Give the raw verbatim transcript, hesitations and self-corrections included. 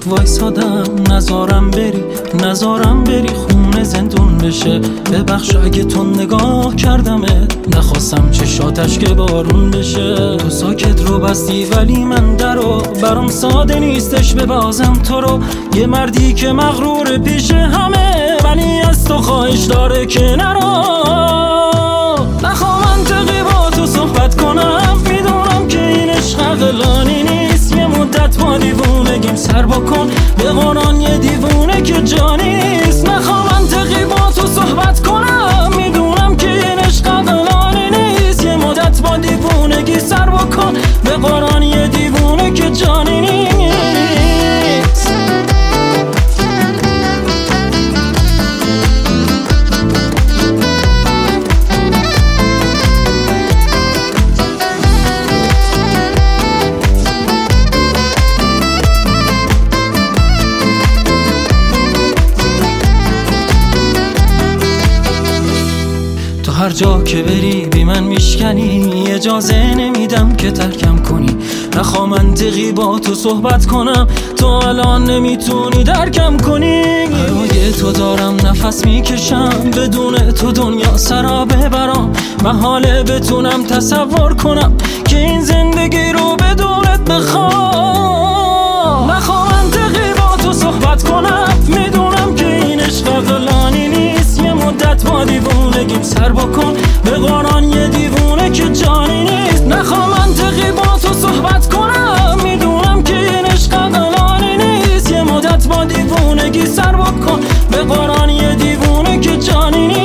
وایسادم نزارم بری نزارم بری خونه زندون بشه. ببخش اگه تو نگاه کردمه نخواستم چشاتش که بارون بشه. تو ساکت رو بستی ولی من درو برام ساده نیستش ببازم تو رو. یه مردی که مغرور پیش همه ولی از تو خواهش داره که نرو. نخوام منطقی با تو صحبت کنم، میدونم که این عشق عقلانی نیست. یه مدت با دیوونگیم سر بکن، به قرآن یه دیوونه که جانی نیست. نخوام منطقی با تو صحبت کنم، میدونم که این عشق عقلانی نیست. یه مدت با دیوونگی سر بکن، به قرآن یه دیوونه که جانی نیست. هر جا که بری بی من میشکنی، اجازه نمیدم که ترکم کنی. نخوام منطقی با تو صحبت کنم، تو الان نمیتونی درکم کنی. برای تو دارم نفس میکشم، بدون تو دنیا سرابه برام. محاله بتونم تصور کنم که این زندگی رو بدونت بخوام. نخوام منطقی با تو صحبت کنم، میدونم که این عشق عقلانی نیست. یه مدت با دیوونگیم سر بکن، به قرآن یه دیوونه که جانی نیست. نخوام منطقی با تو صحبت کنم، میدونم که این عشق عقلانی نیست. یه مدت با دیوونگی سر بکن، به قرآن یه دیوونه که جانی نیست.